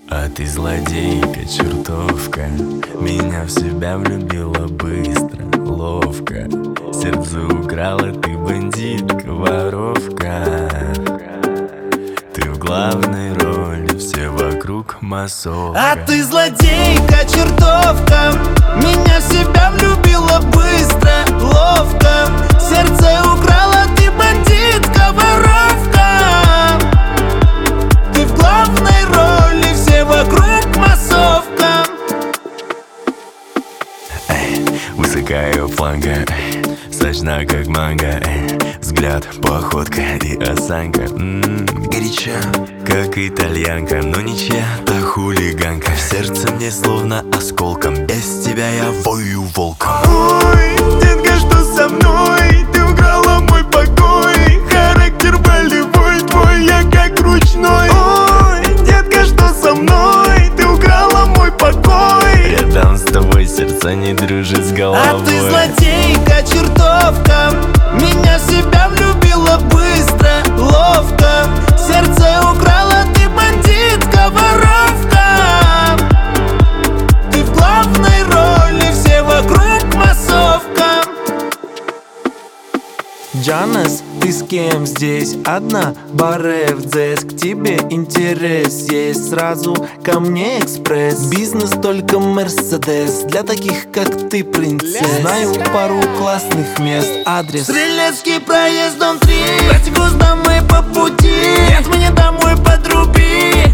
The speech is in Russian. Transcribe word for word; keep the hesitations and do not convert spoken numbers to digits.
А ты злодейка, чертовка, меня в себя влюбила быстро, ловко. Сердце украла, ты бандитка, воровка. Ты в главной роли, все вокруг массовка. А ты злодейка, чертовка, меня в себя влюбила быстро, ловко. Сердце украла, ты бандитка, воровка. Ты в главной роли, все вокруг массовка. Эй, высокая фланга, эй, сочна как манго, эй, взгляд, походка и осанка, м-м, горяча, как итальянка, но не чья-то хулиганка. В сердце мне словно осколком, без тебя я вою волком. Ой, детка, что со мной? Ты украла мой покой. Характер болевой твой, я как ручной. Ой, детка, что со мной? Ты украла мой покой. Рядом с тобой сердце не дружит с головой. А ты злодейка, чертовка, меня в себя влюбила быстро, ловко. Сердце украла, ты бандитка, воровка. Ты в главной роли, все вокруг массовка. Джанес, ты с кем здесь? Одна? Баре в дзес. К тебе интерес есть, сразу ко мне экспресс. Бизнес только Мерседес, для таких как ты, принцесс. Знаю пару классных мест, адрес Стрелецкий проезд, дом три. Братику с домой по пути, нет, мне домой подруби.